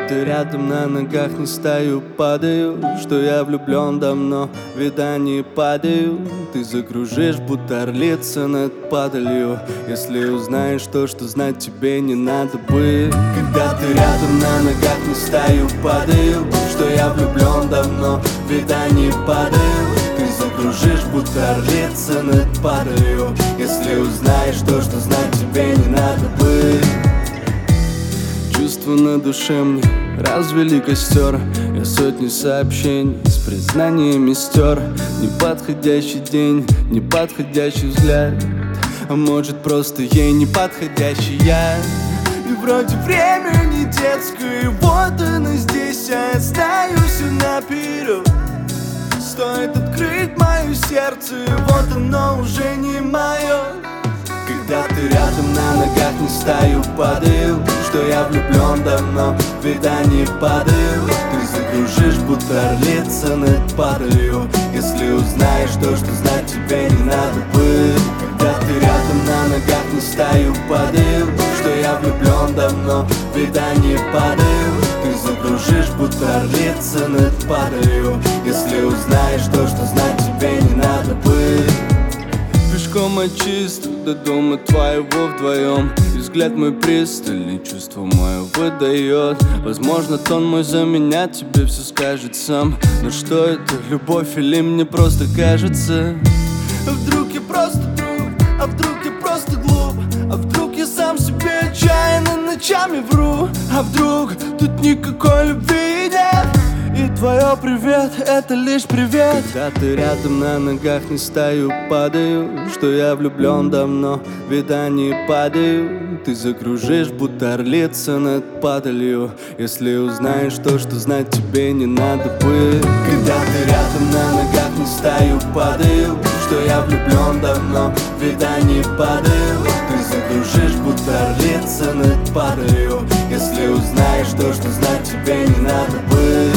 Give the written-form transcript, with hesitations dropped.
ты рядом, на ногах не стою, падаю. Что я влюблен давно, вида не падаю. Ты закружишь, будто орлица над падалью. Если узнаешь то, что знать тебе не надо бы. Когда ты рядом, на ногах не стою, падаю. Что я влюблен давно, вида не падаю. Ты закружишь, будто орлица над падалью. Если узнаешь то, что знать тебе не надо бы. Чувства на душе мне развели костер. Я сотни сообщений с признаниями стер. Неподходящий день, неподходящий взгляд. А может просто ей неподходящий я. И вроде время не детское, и вот оно здесь, а я знаю все наперед. Стоит открыть мое сердце, и вот оно уже не мое. Когда ты рядом, на ногах не стою, падаю. Что я влюблен давно, вида не падаю. Ты закружишь, будто орлица над падалью. Если узнаешь то, что знать тебе не надо бы. Когда ты рядом, на ногах не стою, падаю. Что я влюблен давно, вида не падаю. Ты закружишь, будто орлица над падалью. Если узнаешь то, что знать тебе не надо бы. Пешком от чистого до дома твоего вдвоем. И взгляд мой пристальный, чувство мое выдает. Возможно, тон мой за меня тебе все скажет сам. Но что это, любовь или мне просто кажется? А вдруг я просто друг, а вдруг я просто глуп, а вдруг я сам себе отчаянно ночами вру. А вдруг тут никакой любви нет, и твое привет — это лишь привет. Когда ты рядом, на ногах не стою, падаю. Что я влюблен давно, вида не падаю. Ты закружишь, будто орлица над падалью. Если узнаешь то, что знать тебе не надо бы. Когда ты рядом, на ногах не стою, падаю. Что я влюблен давно, вида не падаю. Ты закружишь, будто орлица над падалью. Если узнаешь то, что знать тебе не надо бы.